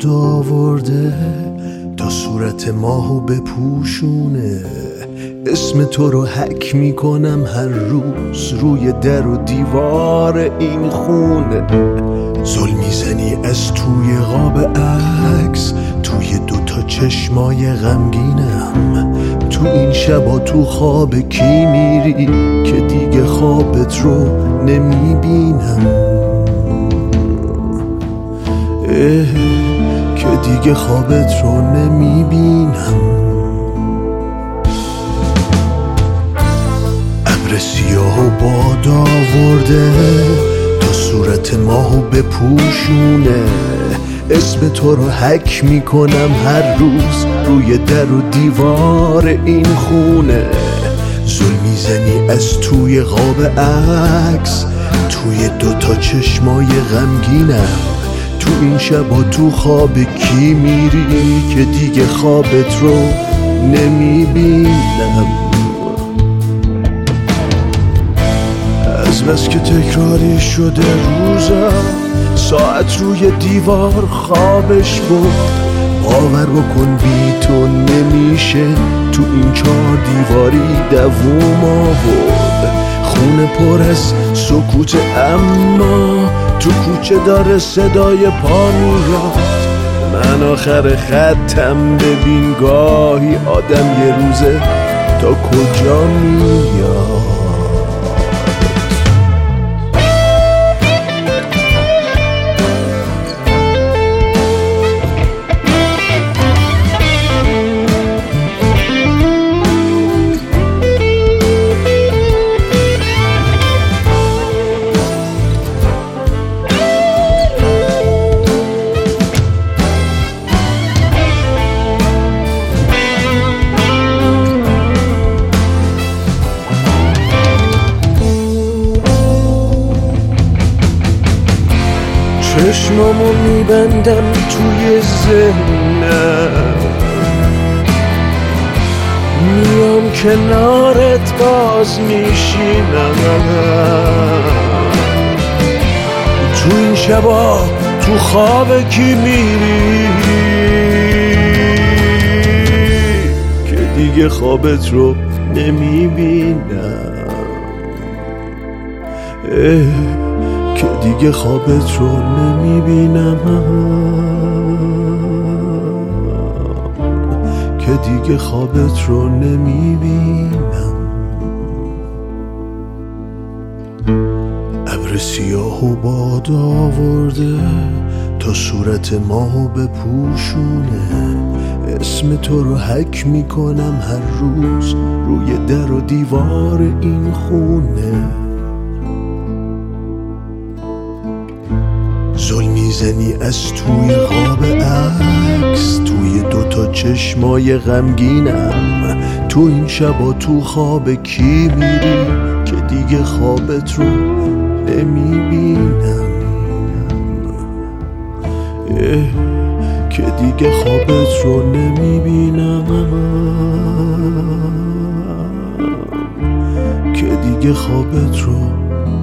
باد آورده تا صورت ماهو بپوشونه. اسم تو رو حک میکنم هر روز روی در و دیوار این خونه. زل میزنی از توی قاب عکس، توی دوتا چشمای غمگینم. تو این شبا تو خواب کی میری که دیگه خوابت رو نمیبینم؟ که دیگه خوابت رو نمیبینم. ابر سیاه و باد آورده تا صورت ماهو بپوشونه. اسم تو رو حک میکنم هر روز روی در و دیوار این خونه. زل میزنی از توی قاب عکس، توی دوتا چشمای غمگینم. تو این شبا تو خواب کی میری که دیگه خوابت رو نمیبینم؟ از بس که تکراری شده روزم، ساعت روی دیوار خوابش بود. باور بکن بی تو نمیشه تو این 4 دیواری دووم آورد. خونه پر از سکوت اما تو کوچه داره صدای پا میاد. من آخر خطم ببین گاهی آدم یه روزه تا کجا میاد. چشمامو میبندم توی ذهنم، میام کنارت باز میشینم. تو این شبا تو خواب کی میری که دیگه خوابت رو نمیبینم؟ که دیگه خوابت رو نمیبینم. که دیگه خوابت رو نمیبینم. ابر سیاه و باد آورده تا صورت ماهو بپوشونه. اسم تو رو حک میکنم هر روز روی در و دیوار این خونه. زل میزنی از توی خواب عکس، توی دوتا چشمای غمگینم. تو این شبا تو خواب کی میری که دیگه خوابت رو نمیبینم؟ که دیگه خوابت رو نمیبینم. که دیگه خوابت رو